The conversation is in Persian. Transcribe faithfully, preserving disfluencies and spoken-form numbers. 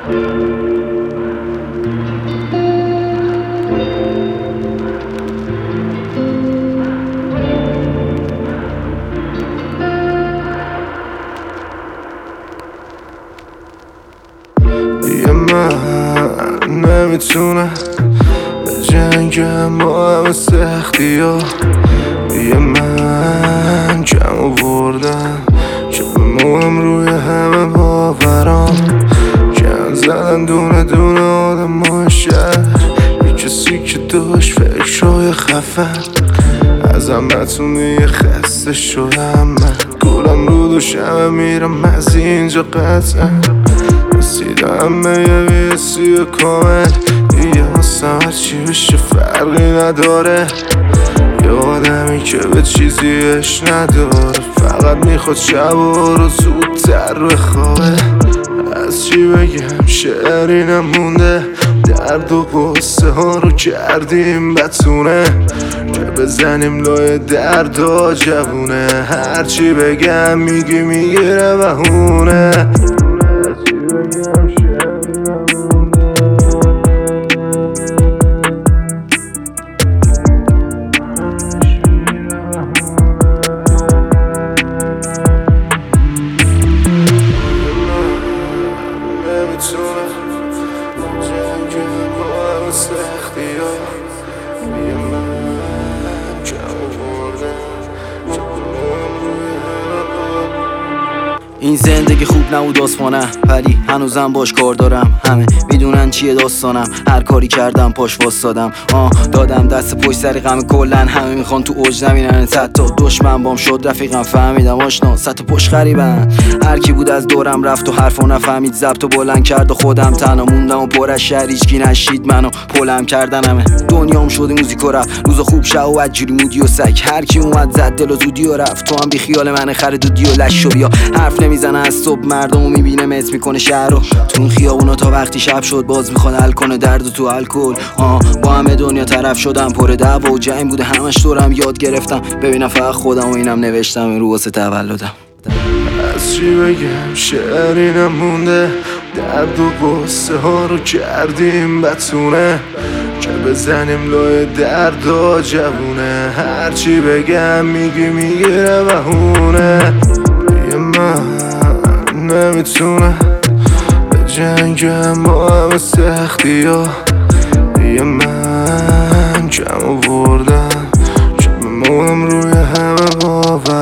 یه من نمیتونم به جنگم با همه سختی ها. یه من کم آوردم که بمونم روی همه باورام. کم زدن دونه دونه آدم های شهر، یه کسی که داشت فکرهای خفن. از همتون یه خسته شدم من، گلم رو دوشمه میرم از اینجا قطعا. رسیدم به یه ویسی کامل دیگه، واسم هرچی بشه فرقی نداره. یه آدمی که به چیزیش نداره، فقط میخواد شبا رو زودتر بخوابه. از چی بگم شعری نمونده، درد و قصه ها رو کردیم بتونه که بزنیم لای درد و جوونه. هرچی بگم میگی میگیره بهونه. این زندگی خوب نبود آسمانه، ولی هنوزم باش کار دارم. همه میدونن چیه داستانم، هر کاری کردم پاش واسادم. آه دادم دست پشت سری غم کلن، همه میخوان تو اوج نبینن. صد تا دشمن بام شد رفیقم، فهمیدم آشنا صد تا پشت غریبن. هر کی بود از دورم رفت و حرفو نفهمید، ضبط و بلند کرد و خودم تنها موندم و پر از شهر هیچکی نشید منو پلم کردن. همه دنیام شده موزیک و رفت، روز خوب شب و عجوری مودی و سگ. هر کی اومد زد دل و زودی و رفت، تو هم بی خیال من خرید و دیو لش و بیا. حرف نمیزنه از صبح مردمو میبینه مس میکنه شهر رو تو این خیابونا تا وقتی شب شد باز میخواد حل کنه درد و تو الکل. آه با همه دنیا طرف شدم، پر دعوا و جنگ بوده همش دورم. یاد گرفتم ببینم فقط خودم و اینم نوشتم این رو واسه تولدم. از چی بگم شعری نمونده، درد و قصه ها رو کردیم بتونه که بزنیم لای درد و جوونه. هرچی بگم میگی میگیره بهونه. یه من نمیتونم به جنگم با همه سختی ها. یه من کم آوردم که بمونم روی همه باور.